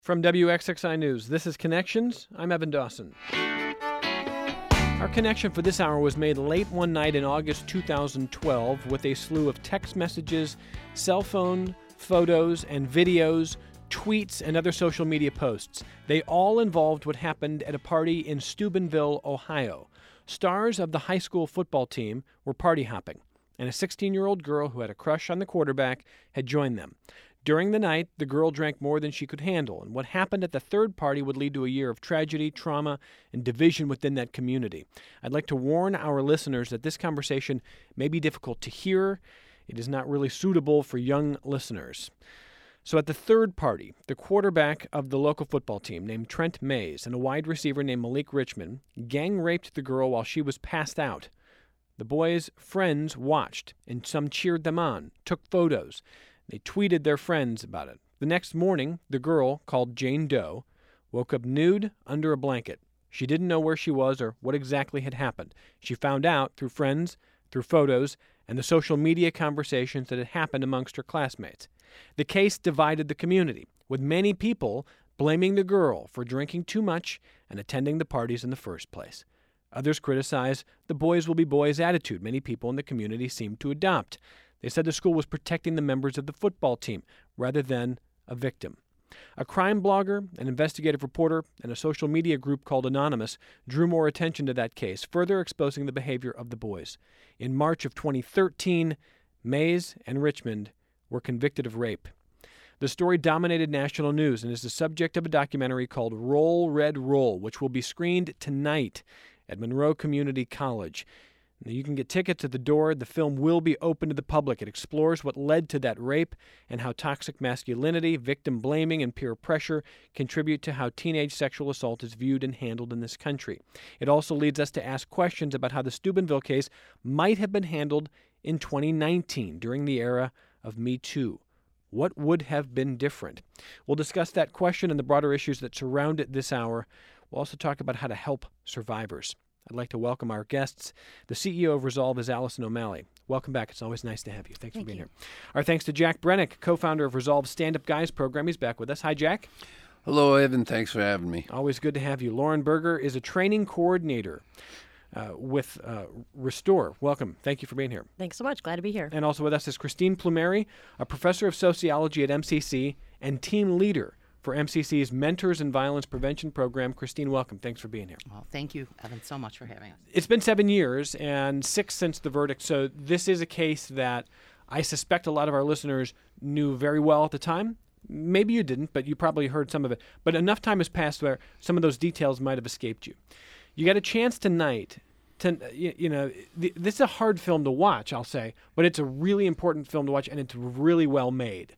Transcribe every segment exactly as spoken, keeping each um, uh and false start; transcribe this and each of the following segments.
From W X X I News, this is Connections. I'm Evan Dawson. Our connection for this hour was made late one night in August two thousand twelve with a slew of text messages, cell phone, photos, and videos, tweets, and other social media posts. They all involved what happened at a party in Steubenville, Ohio. Stars of the high school football team were party hopping, and a sixteen-year-old girl who had a crush on the quarterback had joined them. During the night, the girl drank more than she could handle, and what happened at the third party would lead to a year of tragedy, trauma, and division within that community. I'd like to warn our listeners that this conversation may be difficult to hear. It is not really suitable for young listeners. So at the third party, the quarterback of the local football team, named Trent Mays, and a wide receiver named Malik Richmond, gang-raped the girl while she was passed out. The boys' friends watched, and some cheered them on, took photos. They tweeted their friends about it. The next morning, the girl, called Jane Doe, woke up nude under a blanket. She didn't know where she was or what exactly had happened. She found out through friends, through photos, and the social media conversations that had happened amongst her classmates. The case divided the community, with many people blaming the girl for drinking too much and attending the parties in the first place. Others criticized the boys will be boys attitude many people in the community seemed to adopt. They said the school was protecting the members of the football team rather than a victim. A crime blogger, an investigative reporter, and a social media group called Anonymous drew more attention to that case, further exposing the behavior of the boys. In March of twenty thirteen, Mays and Richmond were convicted of rape. The story dominated national news and is the subject of a documentary called Roll, Red, Roll, which will be screened tonight at Monroe Community College. You can get tickets at the door. The film will be open to the public. It explores what led to that rape and how toxic masculinity, victim blaming, and peer pressure contribute to how teenage sexual assault is viewed and handled in this country. It also leads us to ask questions about how the Steubenville case might have been handled in twenty nineteen during the era of Me Too. What would have been different? We'll discuss that question and the broader issues that surround it this hour. We'll also talk about how to help survivors. I'd like to welcome our guests. The C E O of Resolve is Allison O'Malley. Welcome back. It's always nice to have you. Thanks Thank for being you. here. Our thanks to Jack Brennick, co-founder of Resolve's Stand-Up Guys program. He's back with us. Hi, Jack. Hello, Evan. Thanks for having me. Always good to have you. Lauren Berger is a training coordinator uh, with uh, Restore. Welcome. Thank you for being here. Thanks so much. Glad to be here. And also with us is Christine Plumeri, a professor of sociology at M C C and team leader for M C C's Mentors in Violence Prevention Program. Christine, welcome. Thanks for being here. Well, thank you, Evan, so much for having us. It's been seven years and six since the verdict, so this is a case that I suspect a lot of our listeners knew very well at the time. Maybe you didn't, but you probably heard some of it. But enough time has passed where some of those details might have escaped you. You got a chance tonight to, you, you know, th- this is a hard film to watch, I'll say, but it's a really important film to watch, and it's really well made.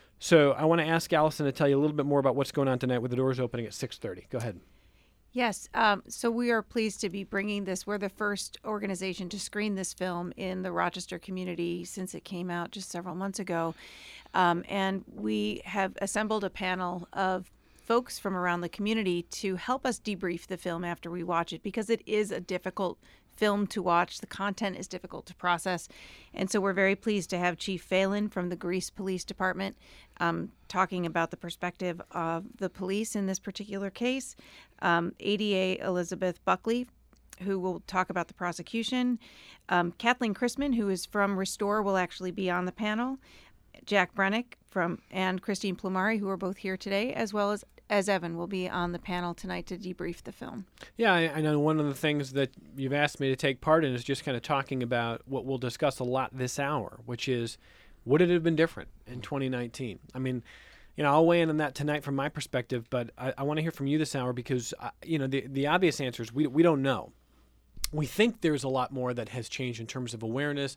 So I want to ask Allison to tell you a little bit more about what's going on tonight with the doors opening at six thirty. Go ahead. Yes, um, so we are pleased to be bringing this. We're the first organization to screen this film in the Rochester community since it came out just several months ago. Um, and we have assembled a panel of folks from around the community to help us debrief the film after we watch it, because it is a difficult film to watch. The content is difficult to process. And so we're very pleased to have Chief Phelan from the Greece Police Department um, talking about the perspective of the police in this particular case. Um, A D A Elizabeth Buckley, who will talk about the prosecution. Um, Kathleen Chrisman, who is from Restore, will actually be on the panel. Jack Brennick from and Christine Plumeri, who are both here today, as well as as Evan will be on the panel tonight to debrief the film. Yeah, I, I know one of the things that you've asked me to take part in is just kind of talking about what we'll discuss a lot this hour, which is, would it have been different in twenty nineteen? I mean, you know, I'll weigh in on that tonight from my perspective, but I, I want to hear from you this hour because, uh, you know, the, the obvious answer is we, we don't know. We think there's a lot more that has changed in terms of awareness,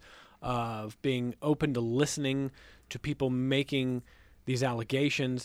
of being open to listening to people making these allegations,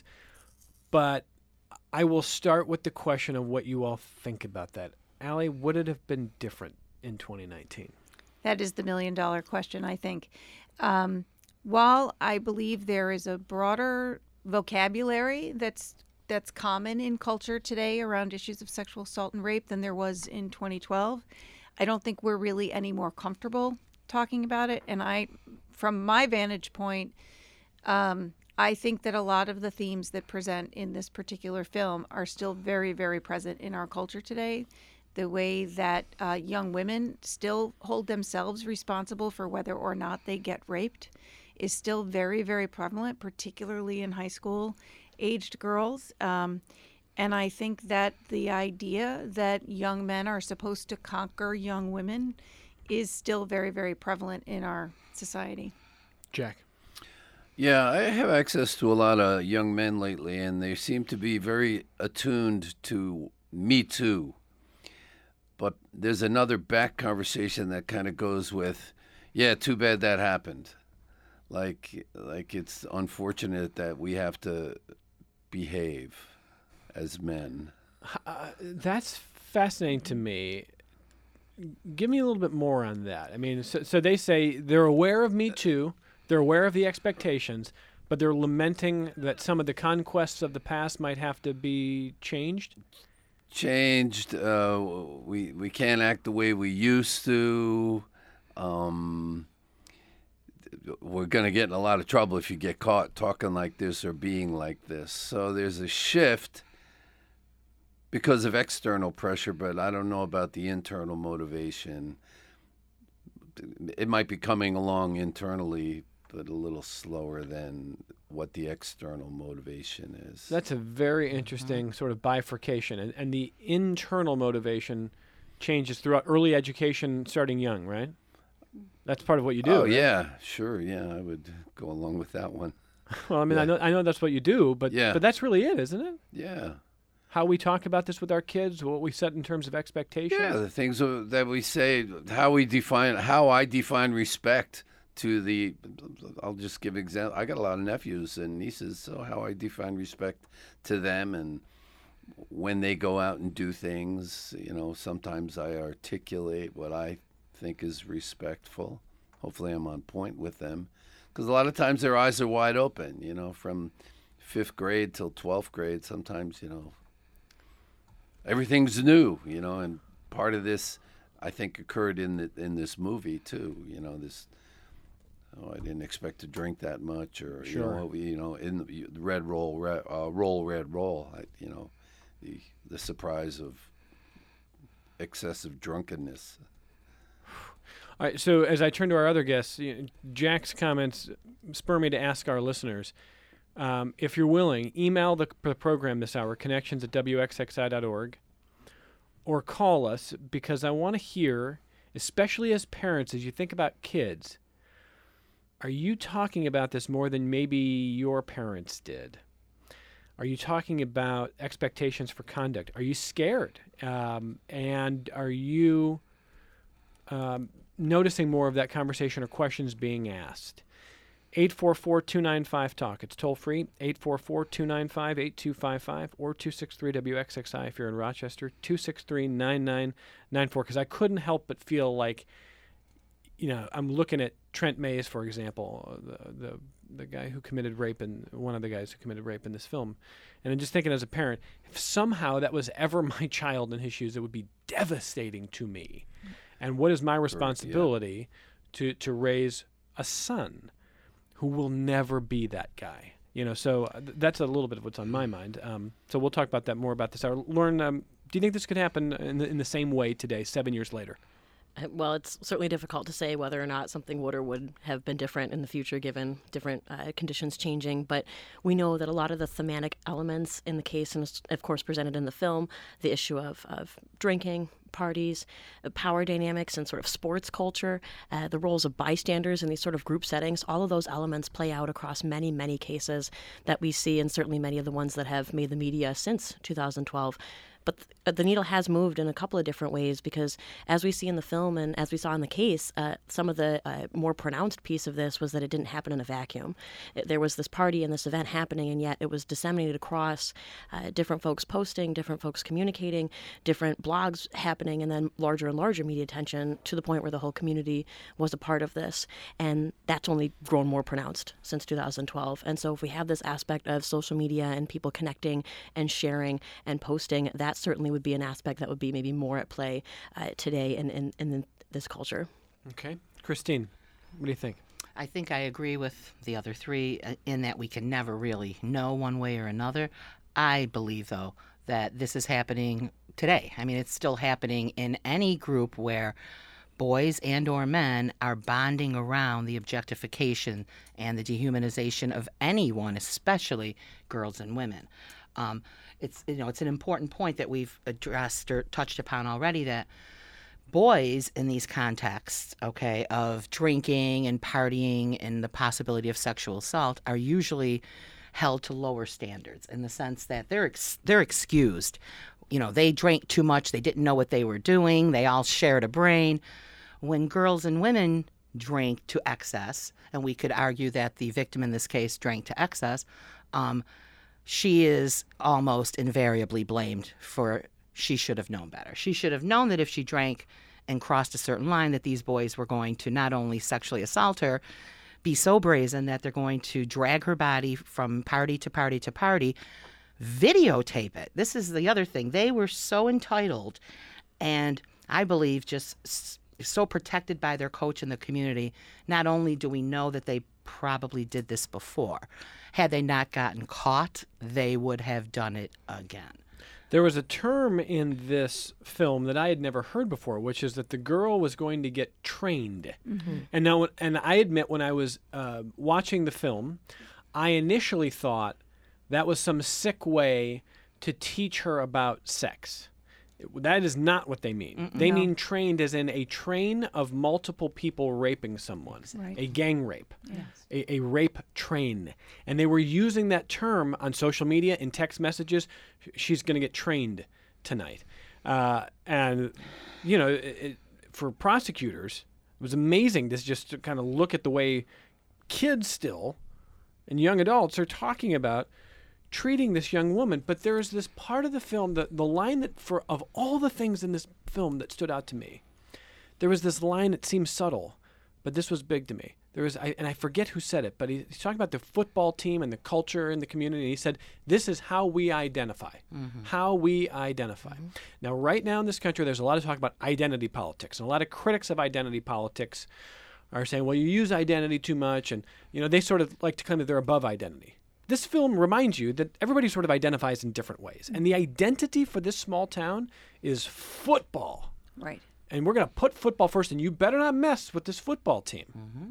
but I will start with the question of what you all think about that. Allie, would it have been different in twenty nineteen? That is the million dollar question, I think. Um, while I believe there is a broader vocabulary that's that's common in culture today around issues of sexual assault and rape than there was in twenty twelve, I don't think we're really any more comfortable talking about it. And I, from my vantage point, um, I think that a lot of the themes that present in this particular film are still very, very present in our culture today. The way that uh, young women still hold themselves responsible for whether or not they get raped is still very, very prevalent, particularly in high school aged girls. Um, and I think that the idea that young men are supposed to conquer young women is still very, very prevalent in our society. Jack. Yeah, I have access to a lot of young men lately, and they seem to be very attuned to Me Too. But there's another back conversation that kind of goes with, yeah, too bad that happened. Like, like it's unfortunate that we have to behave as men. Uh, that's fascinating to me. Give me a little bit more on that. I mean, so, so they say they're aware of Me Too, they're aware of the expectations, but they're lamenting that some of the conquests of the past might have to be changed? Changed. Uh, we we can't act the way we used to. Um, we're going to get in a lot of trouble if you get caught talking like this or being like this. So there's a shift because of external pressure, but I don't know about the internal motivation. It might be coming along internally, but a little slower than what the external motivation is. That's a very interesting sort of bifurcation. And, and the internal motivation changes throughout early education starting young, right? That's part of what you do. Oh, right? yeah, sure, yeah, I would go along with that one. Well, I mean, Yeah. I know I know that's what you do, but Yeah. but that's really it, isn't it? Yeah. How we talk about this with our kids, what we set in terms of expectation. Yeah, the things that we say, how we define, how I define respect to the, I'll just give an example. I got a lot of nephews and nieces, so how I define respect to them, and when they go out and do things, you know, sometimes I articulate what I think is respectful. Hopefully I'm on point with them, because a lot of times their eyes are wide open, you know, from fifth grade till twelfth grade. Sometimes, you know, everything's new, you know, and part of this, I think, occurred in the, in this movie too. You know, this, oh, I didn't expect to drink that much, or Sure. you know, you know, in the the red roll, red, uh, roll, red roll. I, you know, the the surprise of excessive drunkenness. All right, so as I turn to our other guests, you know, Jack's comments spur me to ask our listeners, um, if you're willing, email the, the program this hour, connections at w x x i dot org, or call us, because I want to hear, especially as parents, as you think about kids, are you talking about this more than maybe your parents did? Are you talking about expectations for conduct? Are you scared? Um, and are you um, noticing more of that conversation or questions being asked? eight four four, two nine five, talk. It's toll free, eight four four, two nine five, eight two five five, or two six three W X X I if you're in Rochester, two six three, nine nine nine four, because I couldn't help but feel like, you know, I'm looking at Trent Mays, for example, the, the the guy who committed rape, and one of the guys who committed rape in this film. And I'm just thinking, as a parent, if somehow that was ever my child in his shoes, it would be devastating to me. And what is my responsibility to, to raise a son who will never be that guy? You know, so uh, th- that's a little bit of what's on my mind. Um, so we'll talk about that more about this hour. Lauren, um, do you think this could happen in the, in the same way today, seven years later? Uh, Well, it's certainly difficult to say whether or not something would or would have been different in the future given different uh, conditions changing. But we know that a lot of the thematic elements in the case, and it's, of course presented in the film, the issue of, of drinking, parties, uh, power dynamics, and sort of sports culture, uh, the roles of bystanders in these sort of group settings, all of those elements play out across many, many cases that we see, and certainly many of the ones that have made the media since two thousand twelve. But th- the needle has moved in a couple of different ways, because as we see in the film and as we saw in the case, uh, some of the uh, more pronounced piece of this was that it didn't happen in a vacuum. It, there was this party and this event happening, and yet it was disseminated across uh, different folks posting, different folks communicating, different blogs happening, and then larger and larger media attention to the point where the whole community was a part of this. And that's only grown more pronounced since two thousand twelve. And so if we have this aspect of social media and people connecting and sharing and posting, that certainly would be an aspect that would be maybe more at play uh, today in, in, in this culture. Okay. Christine, what do you think? I think I agree with the other three uh, in that we can never really know one way or another. I believe, though, that this is happening today. I mean, it's still happening in any group where boys and or men are bonding around the objectification and the dehumanization of anyone, especially girls and women. Um, it's you know it's an important point that we've addressed or touched upon already, that boys in these contexts, okay, of drinking and partying and the possibility of sexual assault are usually held to lower standards in the sense that they're ex- they're excused. You know, they drank too much, they didn't know what they were doing, they all shared a brain. When girls and women drink to excess, and we could argue that the victim in this case drank to excess, um, she is almost invariably blamed for she should have known better. She should have known that if she drank and crossed a certain line, that these boys were going to not only sexually assault her, be so brazen that they're going to drag her body from party to party to party, videotape it. This is the other thing. They were so entitled and I believe just so protected by their coach in the community. Not only do we know that they probably did this before, had they not gotten caught, they would have done it again. There was a term in this film that I had never heard before, which is that the girl was going to get trained. Mm-hmm. And now, and I admit, when I was uh, watching the film, I initially thought that was some sick way to teach her about sex. That is not what they mean. Mm-mm, they no. mean trained as in a train of multiple people raping someone, right. a gang rape, yes. a, a rape train. And they were using that term on social media, in text messages. She's going to get trained tonight. Uh, and, you know, it, it, for prosecutors, it was amazing to just to kind of look at the way kids still and young adults are talking about treating this young woman. But there is this part of the film, that the line that, for of all the things in this film that stood out to me, there was this line that seemed subtle, but this was big to me. There was, I, and I forget who said it, but he, he's talking about the football team and the culture in the community. And he said, this is how we identify, mm-hmm. how we identify. Mm-hmm. Now, right now in this country, there's a lot of talk about identity politics, and a lot of critics of identity politics are saying, well, you use identity too much, and you know they sort of like to claim that they're above identity. This film reminds you that everybody sort of identifies in different ways. And the identity for this small town is football. Right. And we're going to put football first, and you better not mess with this football team. Mm-hmm.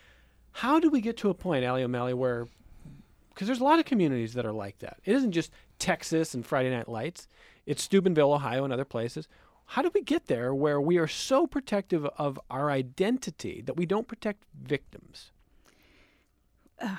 How do we get to a point, Allie O'Malley, where, because there's a lot of communities that are like that. It isn't just Texas and Friday Night Lights. It's Steubenville, Ohio, and other places. How do we get there where we are so protective of our identity that we don't protect victims? Uh.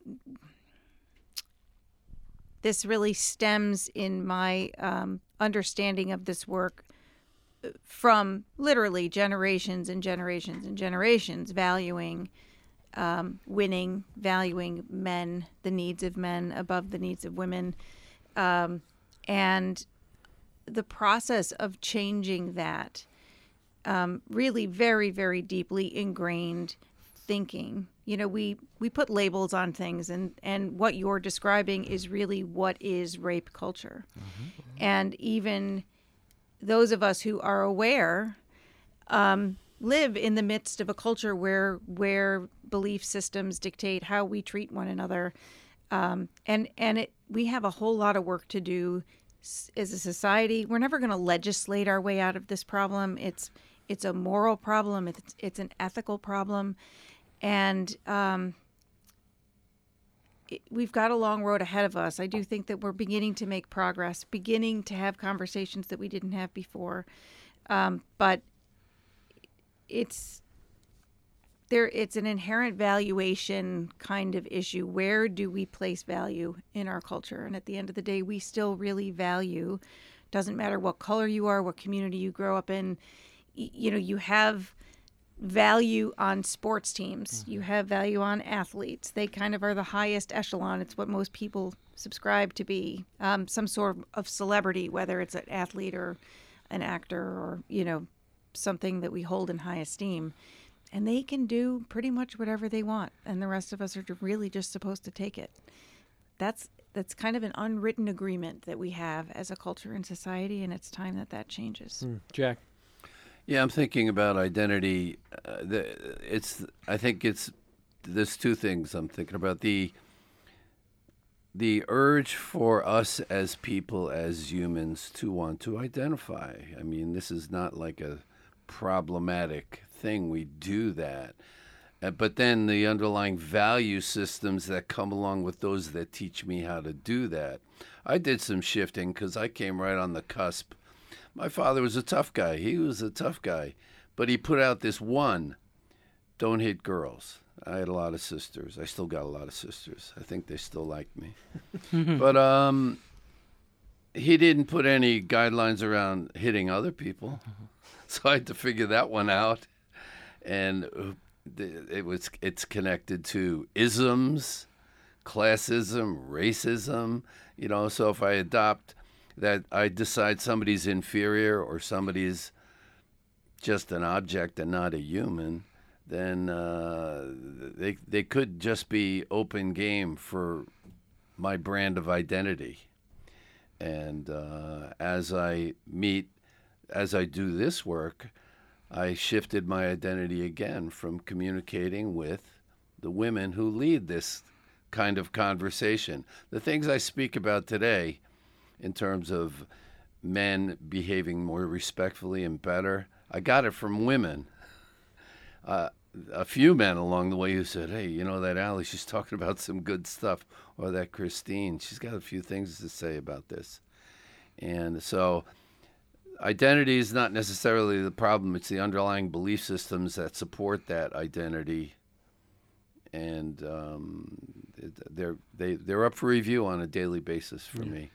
This really stems in my um, understanding of this work from literally generations and generations and generations valuing um, winning, valuing men, the needs of men above the needs of women. Um, and the process of changing that um, really very, very deeply ingrained thinking. You know, we, we put labels on things, and, and what you're describing is really what is rape culture. Mm-hmm. And even those of us who are aware um, live in the midst of a culture where where belief systems dictate how we treat one another. Um, and and it, we have a whole lot of work to do as a society. We're never going to legislate our way out of this problem. It's it's a moral problem. It's, it's an ethical problem. And um, it, we've got a long road ahead of us. I do think that we're beginning to make progress, beginning to have conversations that we didn't have before. Um, but it's there. It's an inherent valuation kind of issue. Where do we place value in our culture? And at the end of the day, we still really value. Doesn't matter what color you are, what community you grow up in. Y- you know, you have value on sports teams. Mm-hmm. You have value on athletes. They kind of are the highest echelon. It's what most people subscribe to be. Um, some sort of celebrity, whether it's an athlete or an actor or, you know, something that we hold in high esteem. And they can do pretty much whatever they want. And the rest of us are really just supposed to take it. That's that's kind of an unwritten agreement that we have as a culture and society, and it's time that that changes. Mm. Jack? Yeah, I'm thinking about identity. Uh, the, it's I think it's there's two things I'm thinking about. The the urge for us as people, as humans, to want to identify. I mean, this is not like a problematic thing. We do that. Uh, but then the underlying value systems that come along with those that teach me how to do that. I did some shifting because I came right on the cusp. My father was a tough guy. He was a tough guy. But he put out this one, don't hit girls. I had a lot of sisters. I still got a lot of sisters. I think they still like me. But um, he didn't put any guidelines around hitting other people. So I had to figure that one out. And it was it's connected to isms, classism, racism. You know, so if I adopt that, I decide somebody's inferior or somebody's just an object and not a human, then uh, they they could just be open game for my brand of identity. And uh, as I meet, as I do this work, I shifted my identity again from communicating with the women who lead this kind of conversation. The things I speak about today in terms of men behaving more respectfully and better, I got it from women. Uh, a few men along the way who said, hey, you know, that Allie, she's talking about some good stuff. Or that Christine, she's got a few things to say about this. And so identity is not necessarily the problem. It's the underlying belief systems that support that identity. And um, they're, they, they're up for review on a daily basis for yeah. me.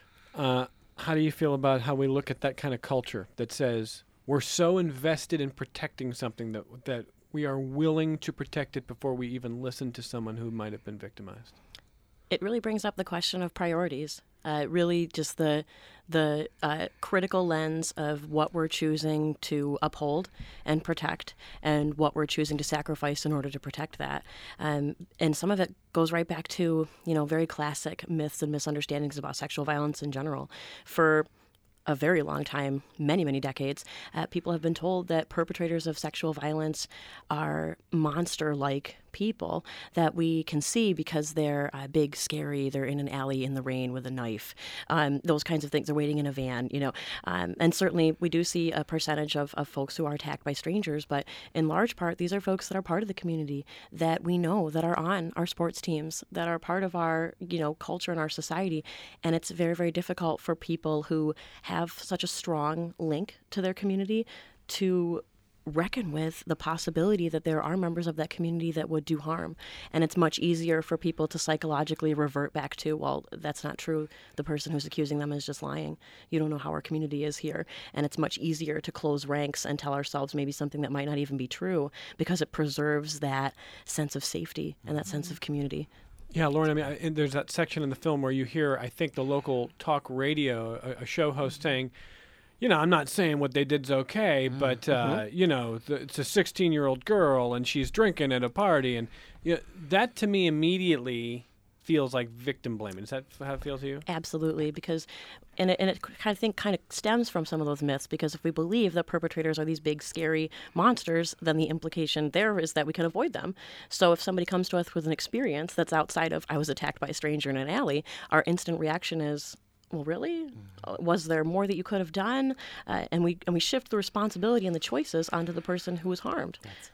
Uh, how do you feel about how we look at that kind of culture that says we're so invested in protecting something that that we are willing to protect it before we even listen to someone who might have been victimized? It really brings up the question of priorities. Uh, really just the the uh, critical lens of what we're choosing to uphold and protect and what we're choosing to sacrifice in order to protect that. Um, and some of it goes right back to, you know, very classic myths and misunderstandings about sexual violence in general. For a very long time, many, many decades, uh, people have been told that perpetrators of sexual violence are monster-like people that we can see because they're uh, big, scary, they're in an alley in the rain with a knife, um, those kinds of things. They're waiting in a van, you know. Um, and certainly we do see a percentage of, of folks who are attacked by strangers, but in large part, these are folks that are part of the community that we know, that are on our sports teams, that are part of our, you know, culture and our society. And it's very, very difficult for people who have such a strong link to their community to reckon with the possibility that there are members of that community that would do harm. And it's much easier for people to psychologically revert back to, well, that's not true. The person who's accusing them is just lying. You don't know how our community is here. And it's much easier to close ranks and tell ourselves maybe something that might not even be true because it preserves that sense of safety and that sense of community. Yeah, Lauren, I mean, I, and there's that section in the film where you hear, I think, the local talk radio, a, a show host saying, you know, I'm not saying what they did's okay, mm-hmm. but, uh, mm-hmm. you know, the, it's a sixteen-year-old girl, and she's drinking at a party. And you know, that, to me, immediately feels like victim blaming. Is that how it feels to you? Absolutely, because, and it, and it kind of think kind of stems from some of those myths, because if we believe that perpetrators are these big, scary monsters, then the implication there is that we can avoid them. So if somebody comes to us with an experience that's outside of, I was attacked by a stranger in an alley, our instant reaction is, well, really? Mm-hmm. Was there more that you could have done? Uh, and we and we shift the responsibility and the choices onto the person who was harmed. That's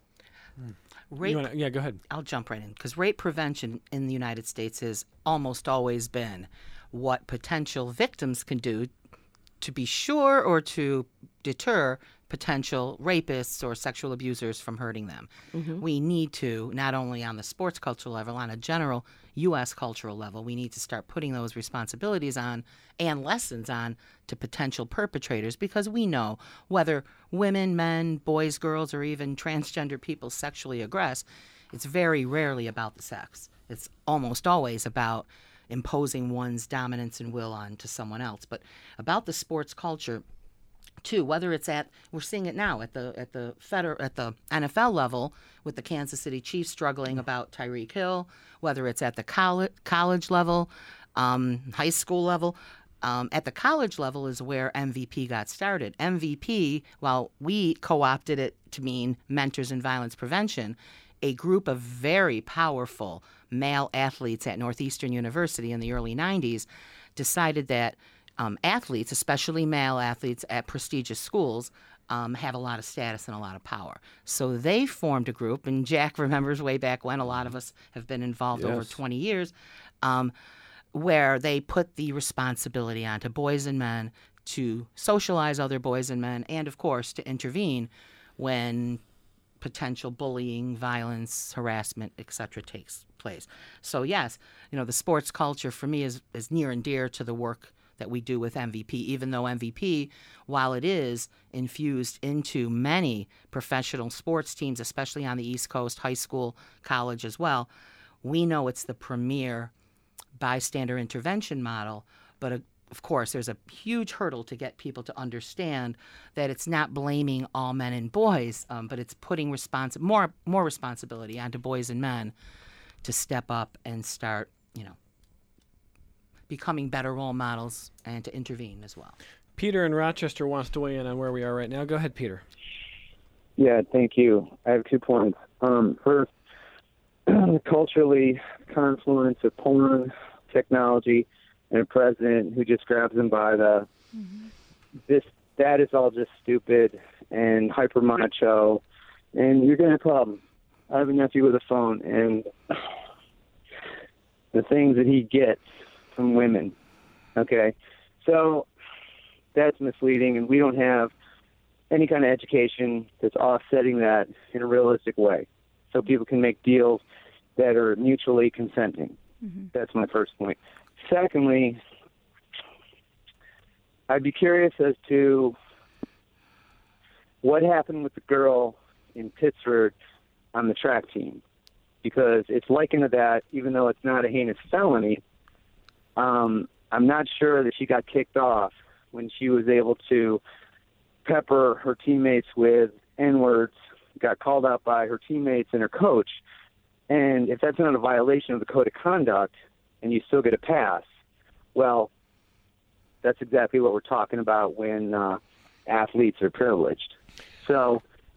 it. Mm. Rape, wanna, yeah, go ahead. I'll jump right in, because rape prevention in the United States has almost always been what potential victims can do to be sure or to deter potential rapists or sexual abusers from hurting them. Mm-hmm. We need to, not only on the sports cultural level, on a general U S cultural level, we need to start putting those responsibilities on and lessons on to potential perpetrators, because we know whether women, men, boys, girls, or even transgender people sexually aggress, it's very rarely about the sex. It's almost always about imposing one's dominance and will onto someone else. But about the sports culture, too, whether it's at, we're seeing it now at the at the feder, at the N F L level with the Kansas City Chiefs struggling about Tyreek Hill, whether it's at the college college level, um, high school level. Um, at the college level is where M V P got started. M V P, while we co-opted it to mean Mentors in Violence Prevention, a group of very powerful male athletes at Northeastern University in the early nineties decided that um, athletes, especially male athletes at prestigious schools, um, have a lot of status and a lot of power. So they formed a group, and Jack remembers way back when, a lot of us have been involved Yes. over twenty years, um, where they put the responsibility onto boys and men to socialize other boys and men, and of course to intervene when potential bullying, violence, harassment, et cetera takes place. So yes, you know, the sports culture for me is, is near and dear to the work that we do with M V P, even though M V P, while it is infused into many professional sports teams, especially on the East Coast, high school, college as well, we know it's the premier bystander intervention model, but a Of course, there's a huge hurdle to get people to understand that it's not blaming all men and boys, um, but it's putting respons- more more responsibility onto boys and men to step up and start, you know, becoming better role models and to intervene as well. Peter in Rochester wants to weigh in on where we are right now. Go ahead, Peter. Yeah, thank you. I have two points. Um, first, culturally, confluence of porn, technology, and a president who just grabs them by the mm-hmm. this that is all just stupid and hyper macho, and you're gonna have a problem. I have a nephew with a phone, and the things that he gets from women. Okay, so that's misleading, and we don't have any kind of education that's offsetting that in a realistic way, so people can make deals that are mutually consenting. Mm-hmm. That's my first point. Secondly, I'd be curious as to what happened with the girl in Pittsford on the track team, because it's likened to that, even though it's not a heinous felony. Um, I'm not sure that she got kicked off when she was able to pepper her teammates with N-words, got called out by her teammates and her coach. And if that's not a violation of the code of conduct, and you still get a pass, well, that's exactly what we're talking about when uh, athletes are privileged. So,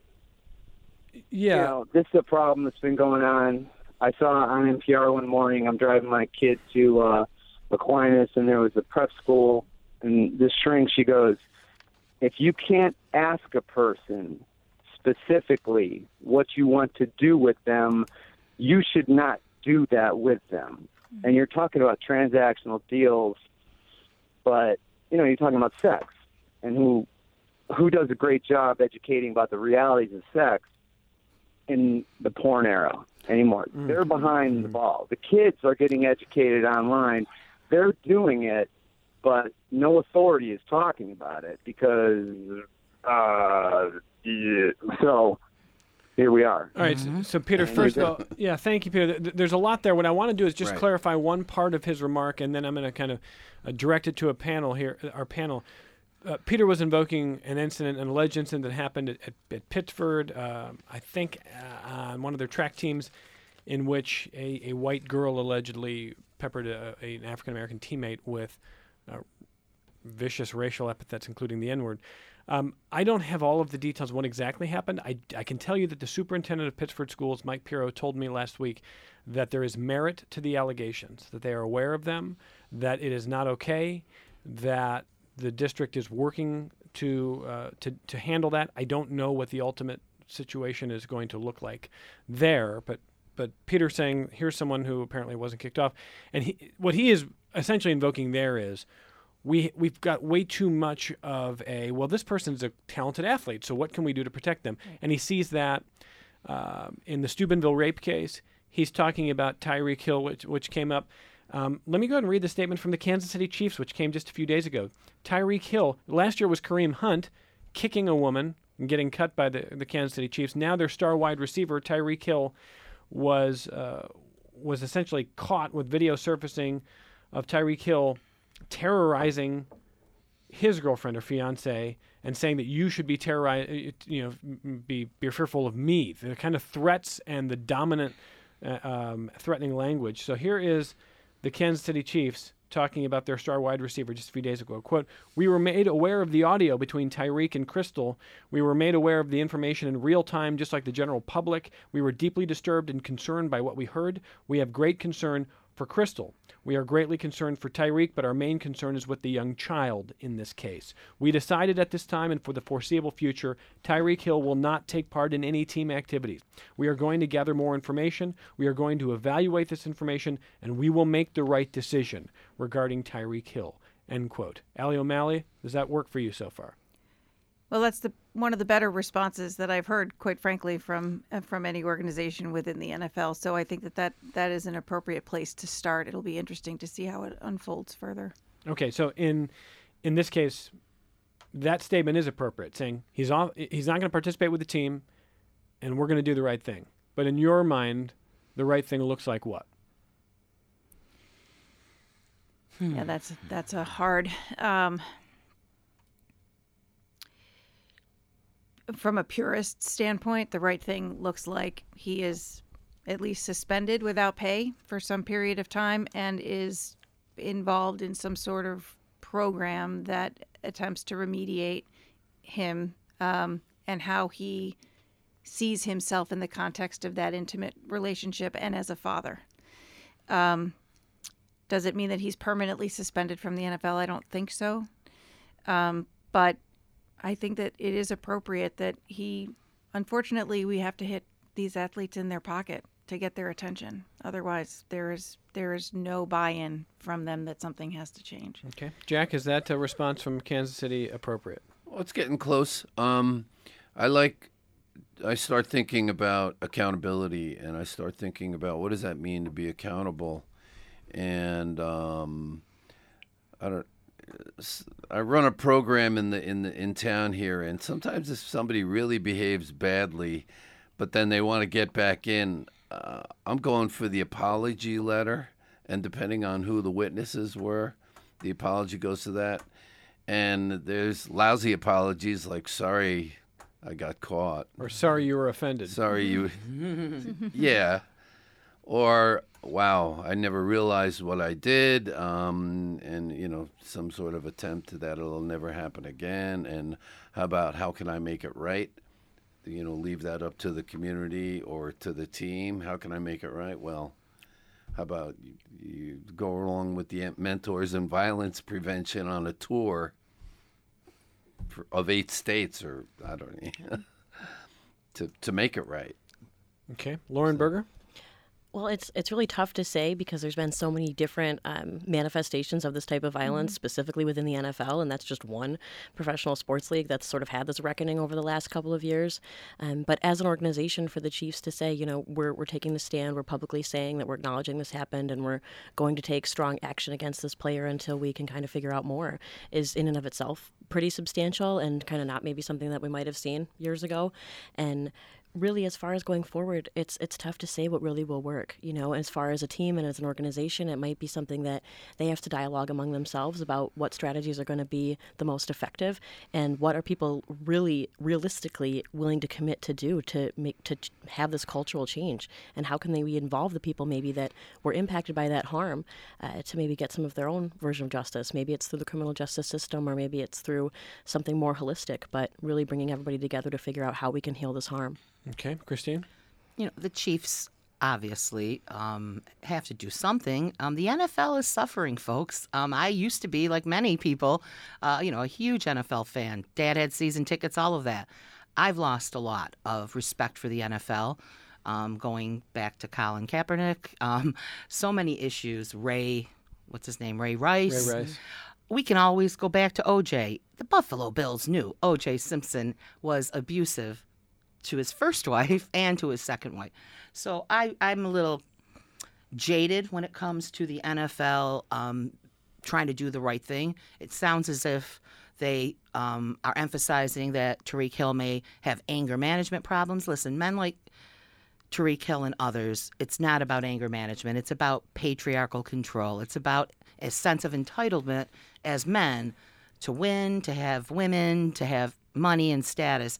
yeah, you know, this is a problem that's been going on. I saw on N P R one morning, I'm driving my kid to uh, Aquinas, and there was a prep school, and this shrink, she goes, if you can't ask a person specifically what you want to do with them, you should not do that with them. And you're talking about transactional deals, but, you know, you're talking about sex, and who who does a great job educating about the realities of sex in the porn era anymore. Mm-hmm. They're behind the ball. The kids are getting educated online. They're doing it, but no authority is talking about it because, uh, yeah. so... Here we are. All right, mm-hmm. so, so Peter, first of all, yeah, thank you, Peter. There's a lot there. What I want to do is just right. clarify one part of his remark, and then I'm going to kind of uh, direct it to a panel here, our panel. Uh, Peter was invoking an incident, an alleged incident that happened at, at, at Pittsford, uh, I think uh, on one of their track teams, in which a, a white girl allegedly peppered a, a, an African-American teammate with uh, vicious racial epithets, including the N-word. Um, I don't have all of the details of what exactly happened. I, I can tell you that the superintendent of Pittsford Schools, Mike Pirro, told me last week that there is merit to the allegations, that they are aware of them, that it is not okay, that the district is working to uh, to, to handle that. I don't know what the ultimate situation is going to look like there, but but Peter's saying here's someone who apparently wasn't kicked off, and he, what he is essentially invoking there is, We, we've got way too much of a, well, this person's a talented athlete, so what can we do to protect them? Right. And he sees that uh, in the Steubenville rape case. He's talking about Tyreek Hill, which, which came up. Um, let me go ahead and read the statement from the Kansas City Chiefs, which came just a few days ago. Tyreek Hill, last year was Kareem Hunt kicking a woman and getting cut by the, the Kansas City Chiefs. Now their star wide receiver, Tyreek Hill, was, uh, was essentially caught with video surfacing of Tyreek Hill terrorizing his girlfriend or fiance and saying that you should be terrorized, you know, be be fearful of me. The kind of threats and the dominant, uh, um, threatening language. So here is the Kansas City Chiefs talking about their star wide receiver just a few days ago. Quote, "We were made aware of the audio between Tyreek and Crystal. We were made aware of the information in real time, just like the general public. We were deeply disturbed and concerned by what we heard. We have great concern for Crystal. We are greatly concerned for Tyreek, but our main concern is with the young child in this case. We decided at this time and for the foreseeable future, Tyreek Hill will not take part in any team activities. We are going to gather more information. We are going to evaluate this information, and we will make the right decision regarding Tyreek Hill." End quote. Ali O'Malley, does that work for you so far? Well, that's the one of the better responses that I've heard, quite frankly, from uh, from any organization within the N F L. So I think that, that that is an appropriate place to start. It'll be interesting to see how it unfolds further. Okay, so in in this case, that statement is appropriate, saying he's off, he's not going to participate with the team, and we're going to do the right thing. But in your mind, the right thing looks like what? Hmm. Yeah, that's that's a hard. Um, From a purist standpoint, the right thing looks like he is at least suspended without pay for some period of time and is involved in some sort of program that attempts to remediate him um, and how he sees himself in the context of that intimate relationship and as a father. Um, does it mean that he's permanently suspended from the N F L? I don't think so. Um, but I think that it is appropriate that he, unfortunately, we have to hit these athletes in their pocket to get their attention. Otherwise, there is there is no buy-in from them that something has to change. Okay. Jack, is that a response from Kansas City appropriate? Well, it's getting close. Um, I like, I start thinking about accountability, and I start thinking about what does that mean to be accountable. And um, I don't. I run a program in the in the in town here, and sometimes if somebody really behaves badly, but then they want to get back in, uh, I'm going for the apology letter, and depending on who the witnesses were, the apology goes to that. And there's lousy apologies like "sorry, I got caught," or "sorry you were offended." Sorry you, yeah, or "wow, I never realized what I did," um, and, you know, some sort of attempt to that it'll never happen again. And how about how can I make it right? You know, leave that up to the community or to the team. How can I make it right? Well, how about you, you go along with the Mentors in Violence Prevention on a tour for, of eight states, or I don't know, to, to make it right. Okay. Lauren Berger? Well, it's it's really tough to say because there's been so many different um, manifestations of this type of violence, mm-hmm. specifically within the N F L, and that's just one professional sports league that's sort of had this reckoning over the last couple of years. Um, but as an organization, for the Chiefs to say, you know, we're we're taking the stand, we're publicly saying that we're acknowledging this happened, and we're going to take strong action against this player until we can kind of figure out more, is in and of itself pretty substantial and kind of not maybe something that we might have seen years ago. And really, as far as going forward, it's it's tough to say what really will work. You know, as far as a team and as an organization, it might be something that they have to dialogue among themselves about what strategies are going to be the most effective and what are people really realistically willing to commit to do to make to have this cultural change, and how can they involve the people maybe that were impacted by that harm uh, to maybe get some of their own version of justice. Maybe it's through the criminal justice system, or maybe it's through something more holistic, but really bringing everybody together to figure out how we can heal this harm. Okay, Christine? You know, the Chiefs obviously um, have to do something. Um, the N F L is suffering, folks. Um, I used to be, like many people, uh, you know, a huge N F L fan. Dad had season tickets, all of that. I've lost a lot of respect for the N F L, um, going back to Colin Kaepernick. Um, so many issues. Ray, what's his name? Ray Rice. Ray Rice. We can always go back to O J. The Buffalo Bills knew O J Simpson was abusive to his first wife and to his second wife. So I, I'm a little jaded when it comes to the N F L um, trying to do the right thing. It sounds as if they um, are emphasizing that Tyreek Hill may have anger management problems. Listen, men like Tyreek Hill and others, it's not about anger management. It's about patriarchal control. It's about a sense of entitlement as men to win, to have women, to have money and status.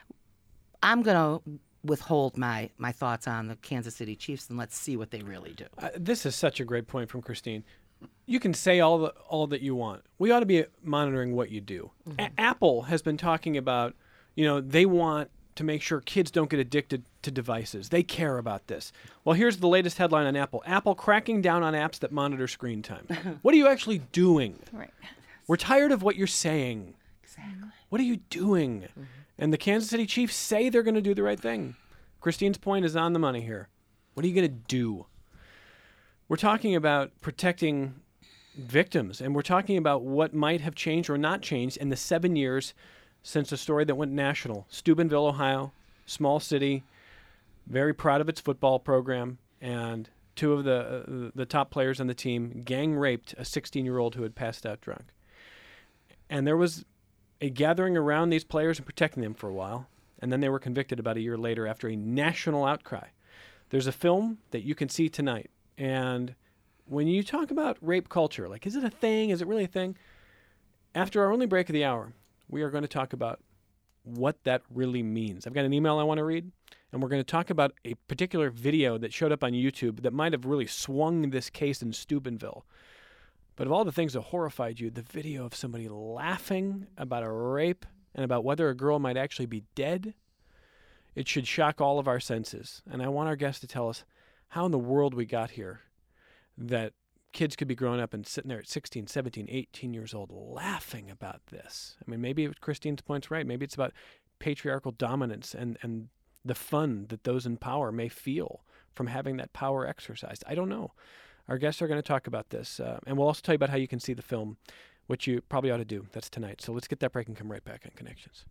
I'm going to withhold my, my thoughts on the Kansas City Chiefs, and let's see what they really do. Uh, this is such a great point from Christine. you can say all the, all that you want. We ought to be monitoring what you do. Mm-hmm. A- Apple has been talking about, you know, they want to make sure kids don't get addicted to devices. They care about this. Well, here's the latest headline on Apple. Apple cracking down on apps that monitor screen time. What are you actually doing? Right. We're tired of what you're saying. Exactly. What are you doing? Mm-hmm. And the Kansas City Chiefs say they're going to do the right thing. Christine's point is on the money here. What are you going to do? We're talking about protecting victims, and we're talking about what might have changed or not changed in the seven years since a story that went national. Steubenville, Ohio, small city, very proud of its football program, and two of the uh, the top players on the team gang raped a sixteen-year-old who had passed out drunk. And there was a gathering around these players and protecting them for a while, and then they were convicted about a year later after a national outcry. There's a film that you can see tonight, and when you talk about rape culture, like, is it a thing? Is it really a thing? After our only break of the hour, we are going to talk about what that really means. I've got an email I want to read, and we're going to talk about a particular video that showed up on YouTube that might have really swung this case in Steubenville. But of all the things that horrified you, the video of somebody laughing about a rape and about whether a girl might actually be dead, it should shock all of our senses. And I want our guests to tell us how in the world we got here, that kids could be growing up and sitting there at sixteen, seventeen, eighteen years old laughing about this. I mean, maybe Christine's point's right. Maybe it's about patriarchal dominance and, and the fun that those in power may feel from having that power exercised. I don't know. Our guests are going to talk about this. Uh, and we'll also tell you about how you can see the film, which you probably ought to do. That's tonight. So let's get that break and come right back on Connections.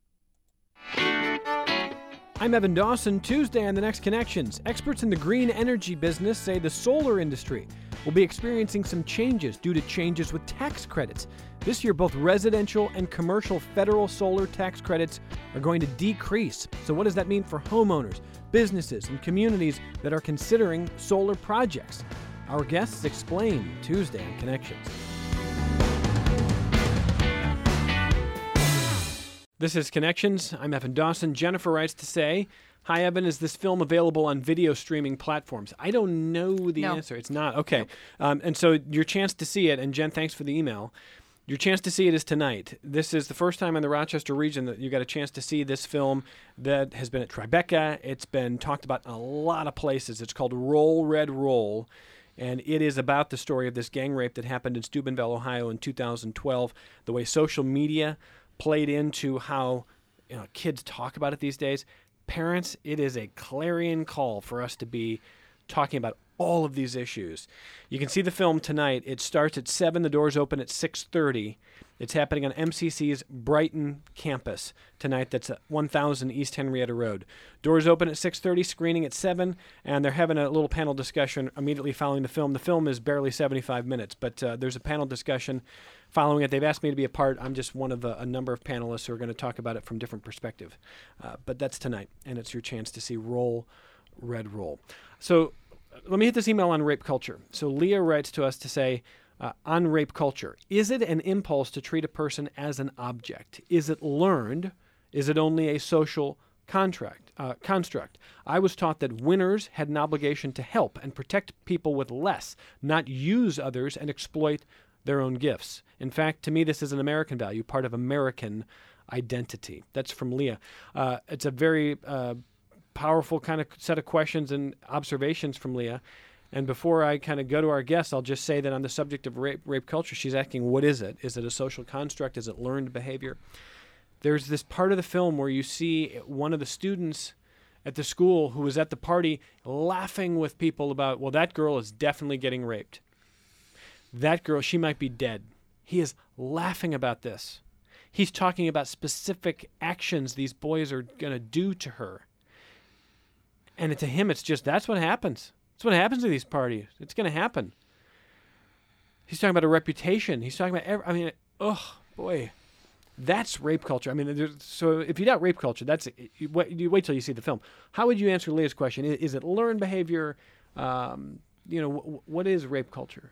I'm Evan Dawson. Tuesday on The Next Connections, experts in the green energy business say the solar industry will be experiencing some changes due to changes with tax credits. This year, both residential and commercial federal solar tax credits are going to decrease. So what does that mean for homeowners, businesses, and communities that are considering solar projects? Our guests explain Tuesday on Connections. This is Connections. I'm Evan Dawson. Jennifer writes to say, hi, Evan, is this film available on video streaming platforms? I don't know the No. answer. It's not. Okay. Um, and so your chance to see it, and Jen, thanks for the email. Your chance to see it is tonight. This is the first time in the Rochester region that you got a chance to see this film that has been at Tribeca. It's been talked about in a lot of places. It's called Roll, Red Roll. And it is about the story of this gang rape that happened in Steubenville, Ohio in two thousand twelve, the way social media played into how, you know, kids talk about it these days. Parents, it is a clarion call for us to be talking about all of these issues. You can see the film tonight. It starts at seven. The doors open at six thirty. It's happening on M C C's Brighton campus tonight. That's at one thousand East Henrietta Road. Doors open at six thirty, screening at seven, and they're having a little panel discussion immediately following the film. The film is barely seventy-five minutes, but uh, there's a panel discussion following it. They've asked me to be a part. I'm just one of a, a number of panelists who are going to talk about it from different perspectives. Uh, but that's tonight, and it's your chance to see Roll, Red Roll. So let me hit this email on rape culture. So Leah writes to us to say, uh, on rape culture, is it an impulse to treat a person as an object? Is it learned? Is it only a social contract, uh, construct? I was taught that winners had an obligation to help and protect people with less, not use others and exploit their own gifts. In fact, to me, this is an American value, part of American identity. That's from Leah. Uh, it's a very uh, powerful kind of set of questions and observations from Leah. And before I kind of go to our guests, I'll just say that on the subject of rape, rape culture, she's asking, what is it? Is it a social construct? Is it learned behavior? There's this part of the film where you see one of the students at the school who was at the party laughing with people about, well, that girl is definitely getting raped. That girl, she might be dead. He is laughing about this. He's talking about specific actions these boys are going to do to her. And to him, it's just, that's what happens. That's what happens at these parties. It's going to happen. He's talking about a reputation. He's talking about, every, I mean, oh, boy. That's rape culture. I mean, there's, so if you doubt rape culture, that's you wait, you wait till you see the film. How would you answer Leah's question? Is, is it learned behavior? Um, you know, w- what is rape culture?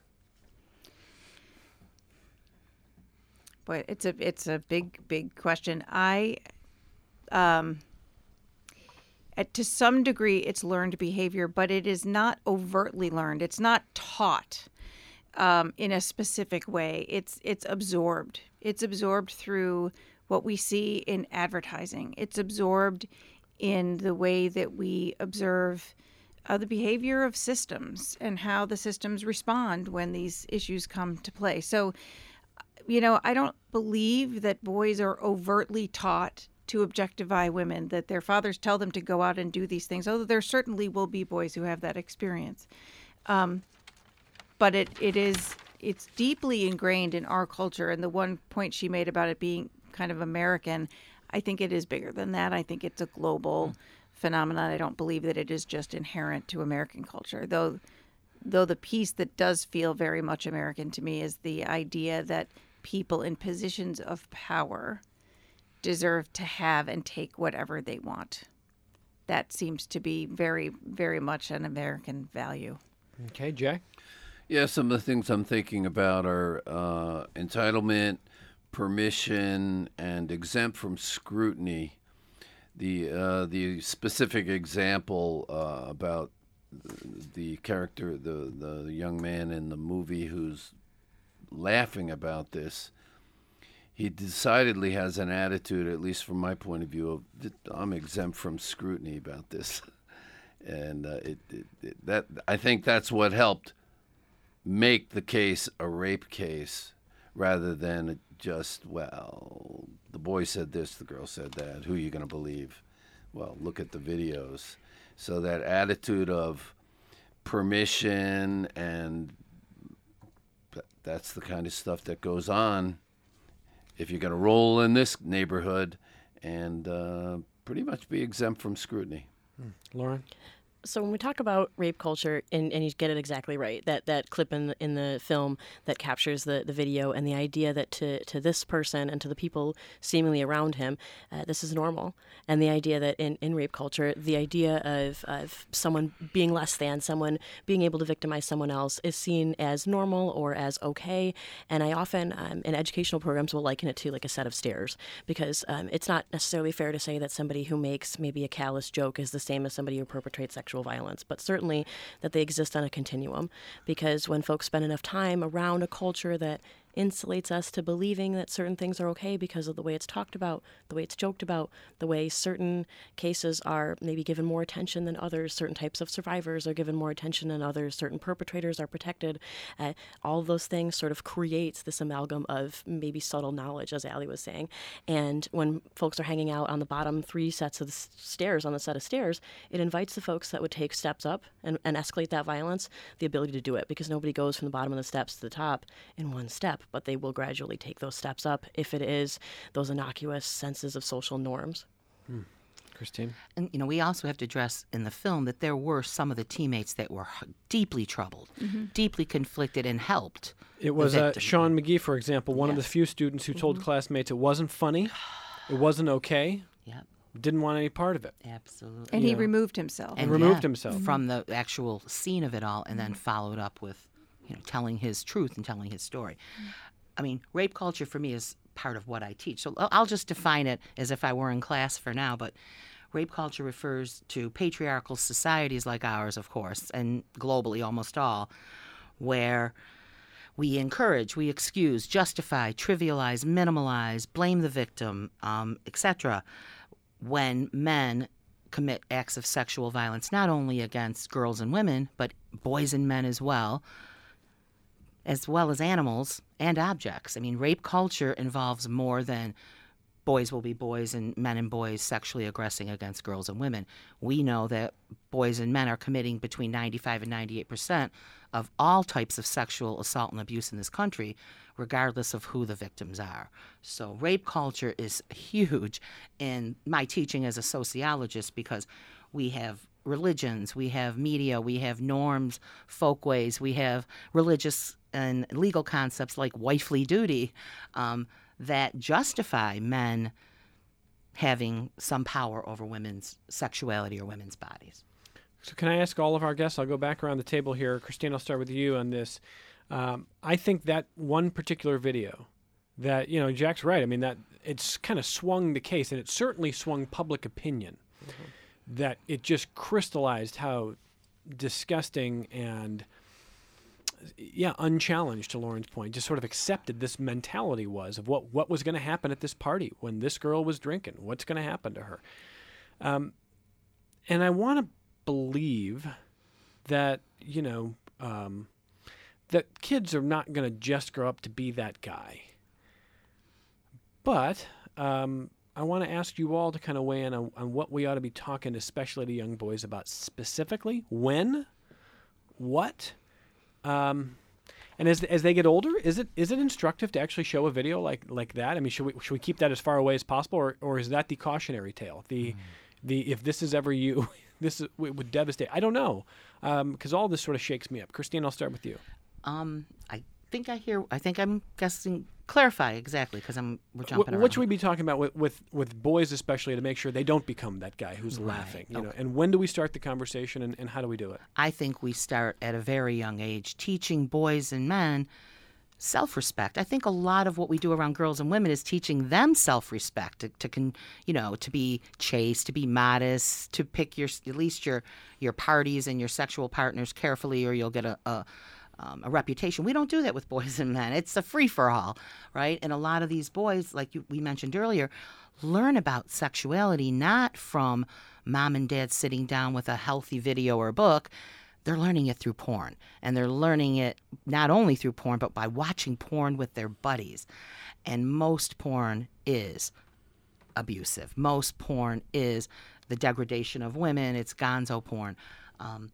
Boy, it's a it's a big big question. I, um, at, to some degree, it's learned behavior, but it is not overtly learned. It's not taught. um, in a specific way. It's it's absorbed. It's absorbed through what we see in advertising. It's absorbed in the way that we observe uh, the behavior of systems and how the systems respond when these issues come to play. So, you know, I don't believe that boys are overtly taught to objectify women, that their fathers tell them to go out and do these things, although there certainly will be boys who have that experience. Um, but it, it is, it's deeply ingrained in our culture. And the one point she made about it being kind of American, I think it is bigger than that. I think it's a global phenomenon. I don't believe that it is just inherent to American culture, though. Though the piece that does feel very much American to me is the idea that people in positions of power deserve to have and take whatever they want. That seems to be very, very much an American value. Okay, Jay? Yeah, some of the things I'm thinking about are uh, entitlement, permission, and exempt from scrutiny. The uh, the specific example uh, about the character, the, the young man in the movie who's laughing about this, he decidedly has an attitude, at least from my point of view, of I'm exempt from scrutiny about this. And uh, it, it, it, that I think that's what helped make the case a rape case rather than just, well, the boy said this, the girl said that, who are you going to believe? Well, look at the videos. So that attitude of permission, and that's the kind of stuff that goes on if you're going to roll in this neighborhood and uh, pretty much be exempt from scrutiny. Hmm. Lauren? So when we talk about rape culture, and, and you get it exactly right, that, that clip in the, in the film that captures the, the video, and the idea that to, to this person and to the people seemingly around him, uh, this is normal. And the idea that in, in rape culture, the idea of, of someone being less than, someone being able to victimize someone else is seen as normal or as okay. And I often, um, in educational programs, will liken it to like a set of stairs, because um, it's not necessarily fair to say that somebody who makes maybe a callous joke is the same as somebody who perpetrates sexual violence, but certainly that they exist on a continuum, because when folks spend enough time around a culture that insulates us to believing that certain things are okay because of the way it's talked about, the way it's joked about, the way certain cases are maybe given more attention than others, certain types of survivors are given more attention than others, certain perpetrators are protected. Uh, all of those things sort of creates this amalgam of maybe subtle knowledge, as Allie was saying. And when folks are hanging out on the bottom three sets of the stairs, on the set of stairs, it invites the folks that would take steps up and, and escalate that violence the ability to do it, because nobody goes from the bottom of the steps to the top in one step, but they will gradually take those steps up if it is those innocuous senses of social norms. Hmm. Christine? And, you know, we also have to address in the film that there were some of the teammates that were deeply troubled, mm-hmm. deeply conflicted, and helped. It was uh, Sean McGee, for example, one yes. of the few students who told mm-hmm. classmates it wasn't funny, it wasn't okay, yep. didn't want any part of it. Absolutely. And you he know. removed himself. And And removed yeah, himself. from the actual scene of it all, and then followed up with, you know, telling his truth and telling his story. I mean, rape culture for me is part of what I teach. So I'll just define it as if I were in class for now, but rape culture refers to patriarchal societies like ours, of course, and globally almost all, where we encourage, we excuse, justify, trivialize, minimalize, blame the victim, um, et cetera, when men commit acts of sexual violence, not only against girls and women, but boys and men as well, as well as animals and objects. I mean, rape culture involves more than boys will be boys and men and boys sexually aggressing against girls and women. We know that boys and men are committing between ninety-five and ninety-eight percent of all types of sexual assault and abuse in this country, regardless of who the victims are. So rape culture is huge in my teaching as a sociologist, because we have religions, we have media, we have norms, folkways, we have religious and legal concepts like wifely duty um, that justify men having some power over women's sexuality or women's bodies. So can I ask all of our guests, I'll go back around the table here. Christine, I'll start with you on this. Um, I think that one particular video that, you know, Jack's right. I mean, that it's kind of swung the case, and it certainly swung public opinion. Mm-hmm. That it just crystallized how disgusting and yeah, unchallenged, to Lauren's point, just sort of accepted this mentality was of what, what was going to happen at this party when this girl was drinking. What's going to happen to her? Um, and I want to believe that, you know, um, that kids are not going to just grow up to be that guy. But um, I want to ask you all to kind of weigh in on, on what we ought to be talking, especially to young boys, about specifically. When? What? Um, and as as they get older, is it is it instructive to actually show a video like like that? I mean, should we should we keep that as far away as possible, or, or is that the cautionary tale? The mm. the if this is ever you, this is, it would devastate. I don't know, because um, all this sort of shakes me up. Christine, I'll start with you. Um, I think I hear. I think I'm guessing. Clarify exactly, because I'm we're jumping what, around. What should we be talking about with, with, with boys, especially, to make sure they don't become that guy who's right. laughing? You okay. know, and when do we start the conversation, and, and how do we do it? I think we start at a very young age, teaching boys and men self-respect. I think a lot of what we do around girls and women is teaching them self-respect, to, to con, you know, to be chaste, to be modest, to pick your at least your your parties and your sexual partners carefully, or you'll get a. a Um, a reputation. We don't do that with boys and men. It's a free-for-all, right? And a lot of these boys, like you, we mentioned earlier, learn about sexuality not from mom and dad sitting down with a healthy video or a book. They're learning it through porn. And they're learning it not only through porn, but by watching porn with their buddies. And most porn is abusive. Most porn is the degradation of women. It's gonzo porn. Um,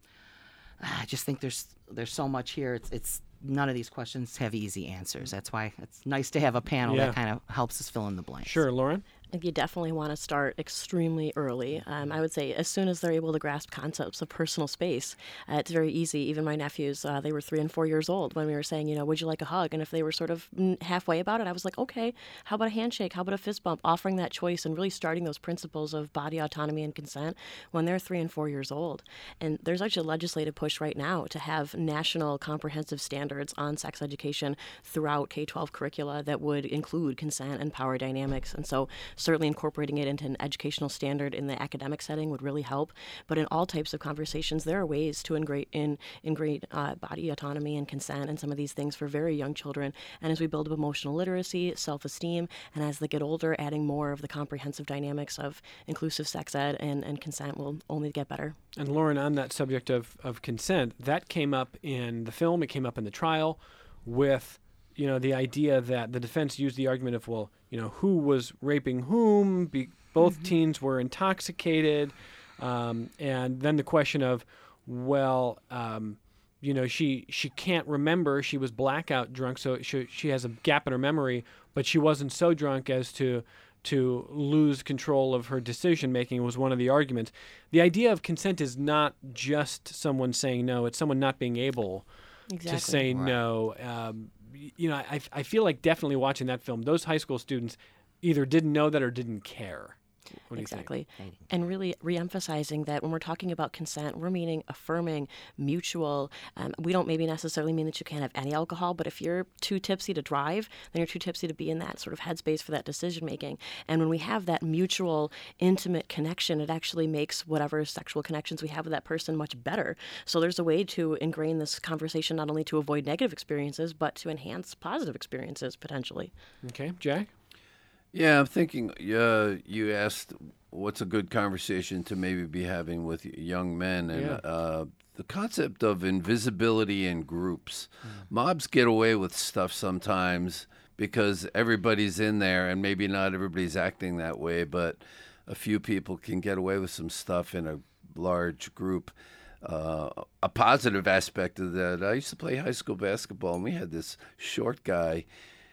I just think there's there's so much here. It's it's none of these questions have easy answers. That's why it's nice to have a panel yeah. that kind of helps us fill in the blanks. Sure, Lauren? I think you definitely want to start extremely early. Um, I would say as soon as they're able to grasp concepts of personal space, uh, it's very easy. Even my nephews, uh, they were three and four years old when we were saying, you know, would you like a hug? And if they were sort of halfway about it, I was like, okay, how about a handshake? How about a fist bump? Offering that choice and really starting those principles of body autonomy and consent when they're three and four years old. And there's actually a legislative push right now to have national comprehensive standards on sex education throughout K twelve curricula that would include consent and power dynamics. And so certainly incorporating it into an educational standard in the academic setting would really help. But in all types of conversations, there are ways to integrate in integrate uh, body autonomy and consent and some of these things for very young children. And as we build up emotional literacy, self-esteem, and as they get older, adding more of the comprehensive dynamics of inclusive sex ed and, and consent will only get better. And Lauren, on that subject of, of consent, that came up in the film, it came up in the trial with, you know, the idea that the defense used the argument of, well, you know, who was raping whom? Be, both mm-hmm. teens were intoxicated. Um, and then the question of, well, um, you know, she she can't remember. She was blackout drunk, so she, she has a gap in her memory, but she wasn't so drunk as to to lose control of her decision-making was one of the arguments. The idea of consent is not just someone saying no. It's someone not being able exactly. to say right. no. Um, you know, I, I feel like definitely watching that film, those high school students either didn't know that or didn't care. What do exactly. you think? And really re-emphasizing that when we're talking about consent, we're meaning affirming, mutual. Um, we don't maybe necessarily mean that you can't have any alcohol, but if you're too tipsy to drive, then you're too tipsy to be in that sort of headspace for that decision making. And when we have that mutual, intimate connection, it actually makes whatever sexual connections we have with that person much better. So there's a way to ingrain this conversation not only to avoid negative experiences, but to enhance positive experiences potentially. Okay, Jack? Yeah, I'm thinking. Uh, you asked what's a good conversation to maybe be having with young men, and Yeah. uh, the concept of invisibility in groups. Mm. Mobs get away with stuff sometimes because everybody's in there, and maybe not everybody's acting that way, but a few people can get away with some stuff in a large group. Uh, a positive aspect of that, I used to play high school basketball, and we had this short guy.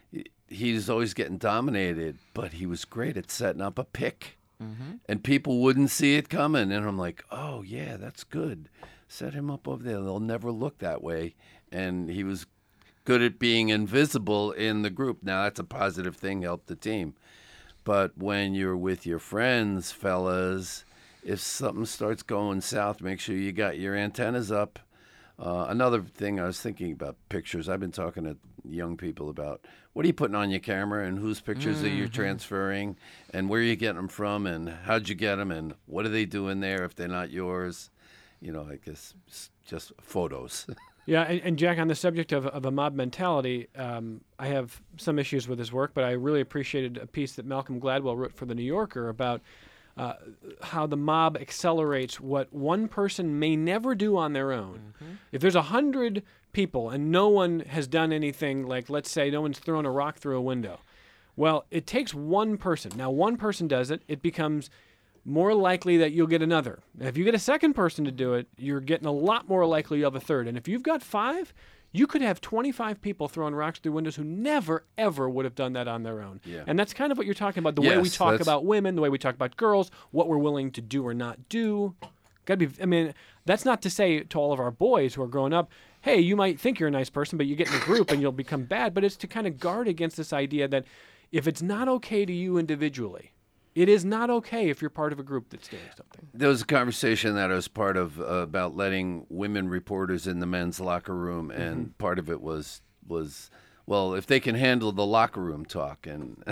He's always getting dominated, but he was great at setting up a pick. Mm-hmm. And people wouldn't see it coming. And I'm like, oh, yeah, that's good. Set him up over there. They'll never look that way. And he was good at being invisible in the group. Now, that's a positive thing, help the team. But when you're with your friends, fellas, if something starts going south, make sure you got your antennas up. Uh, another thing I was thinking about pictures. I've been talking to young people about what are you putting on your camera and whose pictures mm-hmm. are you transferring and where are you getting them from and how'd you get them and what are they doing there if they're not yours? You know, I guess just photos. Yeah, and, and Jack, on the subject of, of a mob mentality, um, I have some issues with his work, but I really appreciated a piece that Malcolm Gladwell wrote for The New Yorker about uh, how the mob accelerates what one person may never do on their own. Mm-hmm. If there's a hundred people and no one has done anything, like let's say no one's thrown a rock through a window, well, it takes one person. Now, one person does it, it becomes more likely that you'll get another. If you get a second person to do it, you're getting a lot more likely you'll have a third. And if you've got five, you could have twenty-five people throwing rocks through windows who never, ever would have done that on their own. Yeah. And that's kind of what you're talking about, the Yes, way we talk that's- about women, the way we talk about girls, what we're willing to do or not do. Got to be, I mean, that's not to say to all of our boys who are growing up, hey, you might think you're a nice person, but you get in a group and you'll become bad. But it's to kind of guard against this idea that if it's not okay to you individually, it is not okay if you're part of a group that's doing something. There was a conversation that I was part of uh, about letting women reporters in the men's locker room, and mm-hmm. part of it was was well, if they can handle the locker room talk, and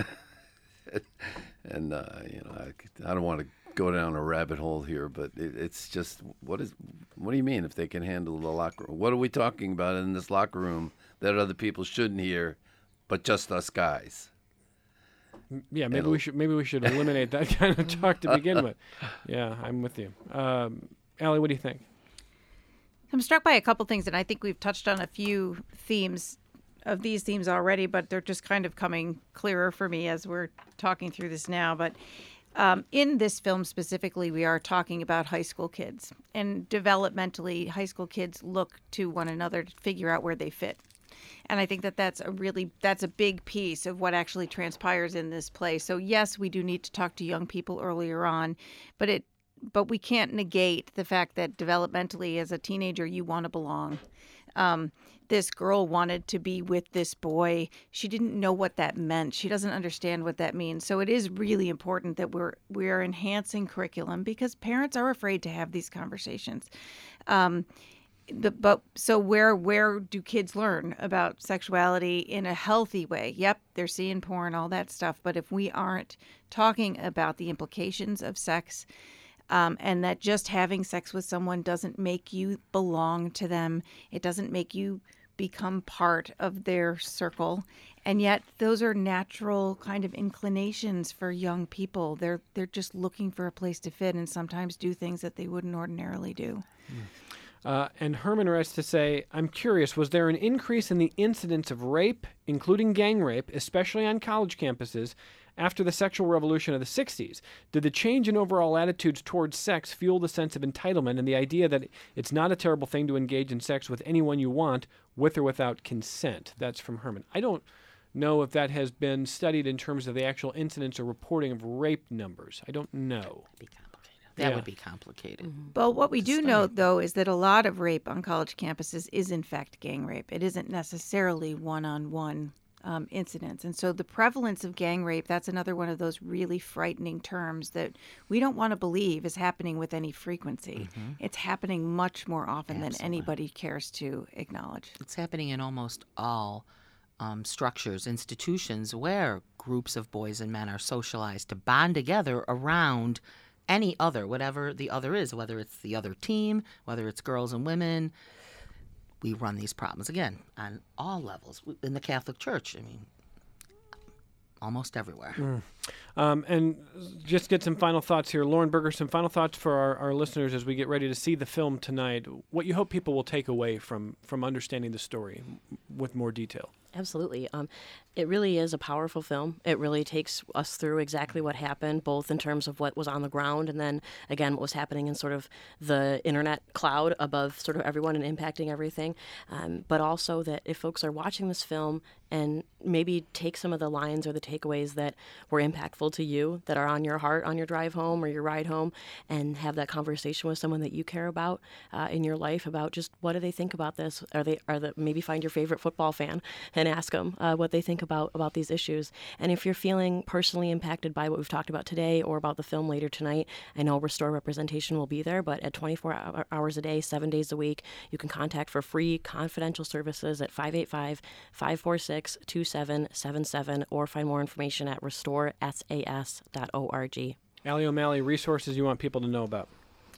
and uh, you know, I, I don't want to go down a rabbit hole here, but it, it's just what is what do you mean if they can handle the locker room? What are we talking about in this locker room that other people shouldn't hear, but just us guys? Yeah, maybe we should maybe we should eliminate that kind of talk to begin with. Yeah, I'm with you. Um, Allie, what do you think? I'm struck by a couple things, and I think we've touched on a few themes of these themes already, but they're just kind of coming clearer for me as we're talking through this now. But um, in this film specifically, we are talking about high school kids. And developmentally, high school kids look to one another to figure out where they fit. And I think that that's a really, that's a big piece of what actually transpires in this play. So yes, we do need to talk to young people earlier on, but it, but we can't negate the fact that developmentally as a teenager, you want to belong. Um, this girl wanted to be with this boy. She didn't know what that meant. She doesn't understand what that means. So it is really important that we're, we're enhancing curriculum because parents are afraid to have these conversations. Um, The, but so where where do kids learn about sexuality in a healthy way? Yep, they're seeing porn, all that stuff. But if we aren't talking about the implications of sex, um, and that just having sex with someone doesn't make you belong to them, it doesn't make you become part of their circle, and yet those are natural kind of inclinations for young people. They're they're just looking for a place to fit, and sometimes do things that they wouldn't ordinarily do. Mm. Uh, and Herman writes to say, I'm curious, was there an increase in the incidence of rape, including gang rape, especially on college campuses, after the sexual revolution of the sixties? Did the change in overall attitudes towards sex fuel the sense of entitlement and the idea that it's not a terrible thing to engage in sex with anyone you want, with or without consent? That's from Herman. I don't know if that has been studied in terms of the actual incidence or reporting of rape numbers. I don't know. That Yeah. would be complicated. Mm-hmm. But what we do Stunning. know, though, is that a lot of rape on college campuses is, in fact, gang rape. It isn't necessarily one-on-one um, incidents. And so the prevalence of gang rape, that's another one of those really frightening terms that we don't want to believe is happening with any frequency. Mm-hmm. It's happening much more often Absolutely. than anybody cares to acknowledge. It's happening in almost all um, structures, institutions where groups of boys and men are socialized to bond together around any other, whatever the other is, whether it's the other team, whether it's girls and women. We run these problems, again, on all levels. In the Catholic Church, I mean, almost everywhere. Mm. Um, and just get some final thoughts here. Lauren Berger, some final thoughts for our, our listeners as we get ready to see the film tonight. What you hope people will take away from, from understanding the story with more detail. Absolutely. Um, it really is a powerful film. It really takes us through exactly what happened, both in terms of what was on the ground and then, again, what was happening in sort of the internet cloud above sort of everyone and impacting everything. Um, but also that if folks are watching this film and maybe take some of the lines or the takeaways that were impactful to you, that are on your heart on your drive home or your ride home, and have that conversation with someone that you care about uh, in your life about just what do they think about this? Are they are the maybe find your favorite football fan and ask them uh, what they think about about these issues. And if you're feeling personally impacted by what we've talked about today or about the film later tonight, I know Restore Representation will be there, but at twenty-four hours a day, seven days a week, you can contact for free confidential services at five eight five, five four six, two seven seven seven or find more information at restore sas dot org. Allie O'Malley, resources you want people to know about.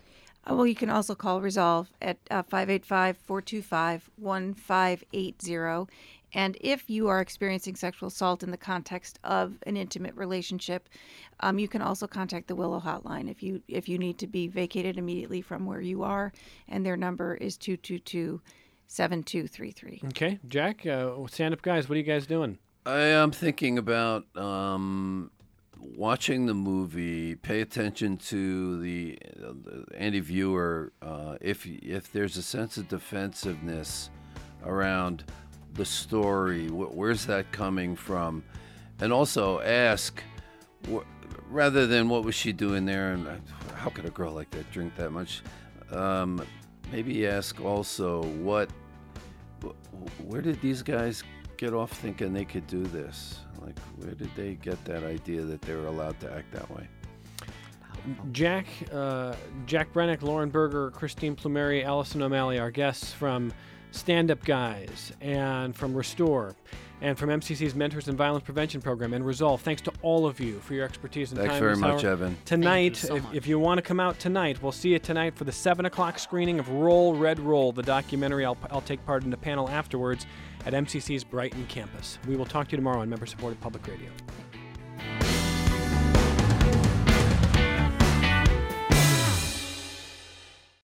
Uh, well, you can also call Resolve at uh, five eight five, four two five, one five eight zero. And if you are experiencing sexual assault in the context of an intimate relationship, um, you can also contact the Willow Hotline if you if you need to be vacated immediately from where you are. And their number is two two two, seven two three three. Okay. Jack, uh, stand-up guys, what are you guys doing? I am thinking about um, watching the movie. Pay attention to the, uh, the any viewer. Uh, if if there's a sense of defensiveness around the story, wh- where's that coming from? And also ask, wh- rather than what was she doing there, and uh, how could a girl like that drink that much? Um, maybe ask also what, wh- where did these guys get off thinking they could do this? Like, where did they get that idea that they were allowed to act that way? Jack, uh, Jack Brennick, Lauren Berger, Christine Plumeri, Allison O'Malley, our guests from Stand Up Guys and from Restore and from M C C's Mentors in Violence Prevention Program and Resolve. Thanks to all of you for your expertise and Thanks time. very this much, hour. Evan. Tonight, Thank you so if, much. if you want to come out tonight, we'll see you tonight for the seven o'clock screening of Roll, Red Roll, the documentary. I'll, I'll take part in the panel afterwards at M C C's Brighton campus. We will talk to you tomorrow on member-supported public radio.